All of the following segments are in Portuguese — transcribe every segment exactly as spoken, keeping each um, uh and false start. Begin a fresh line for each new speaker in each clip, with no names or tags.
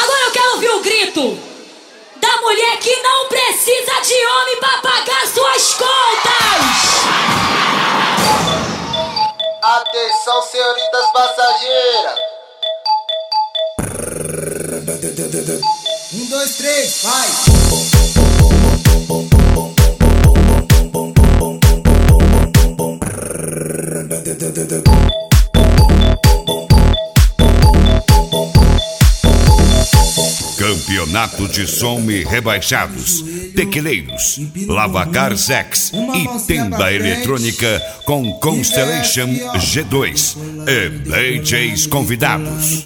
Agora eu quero ouvir o grito da mulher que não precisa de homem pra pagar suas contas.
Atenção, senhoritas passageiras.
Um, dois, três, vai!
Campeonato de som e rebaixados, tequileiros, Lavacar Sex e tenda eletrônica com Constellation G dois e D Js convidados.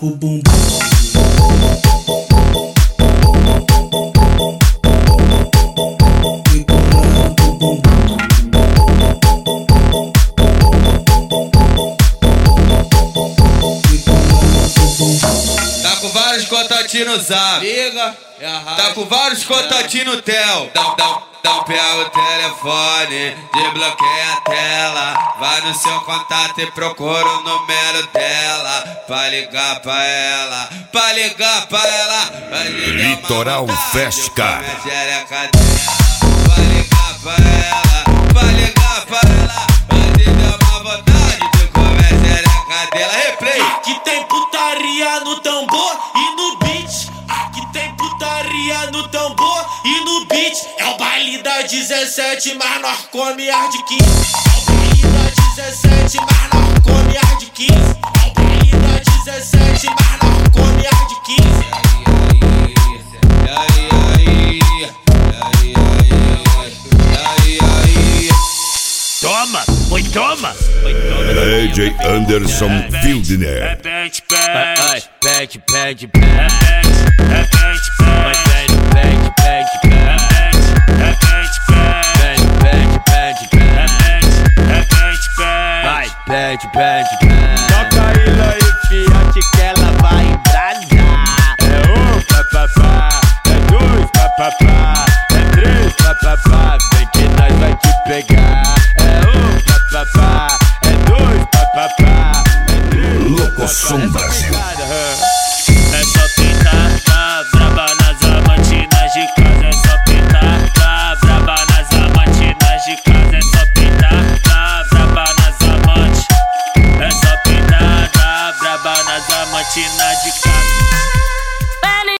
Tá com vários contatinhos no zap, liga, tá com vários contatinhos no tel. Dá, dá, dá, pega o telefone, desbloqueia a tela, vai no seu contato e procura o número dela, pra ligar pra ela, pra ligar pra ela.
Litoral Festcar.
Pra ligar pra ela, pra ligar pra ela, vai te dar uma vontade de comer xereca dela. Replay.
Aqui tem putaria no tambor e no beat. Aqui tem putaria no tambor e no beat. É o baile da dezessete, mas nós come ar de quinze. É o baile da dezessete, mas nós come ar de quinze. É o baile da dezessete, mas nós come ar de quinze.
E aí, aí, e aí, aí, aí.
Toma, oi, toma, oi, toma.
D J Anderson Fieldner.
Repete, pede, pede, pede, pede, repete, pede, pede, pede, pede, repete, pede, pede, pede, pede, repete, pede, vai, pede, pede, pede. Toca ele aí, fiote, que ela vai embralhar. É um papapá, é dois papapá, é três papapá, vem que nós vai te pegar. É um papapá, é dois papapá, é três.
Louco Som Brasil.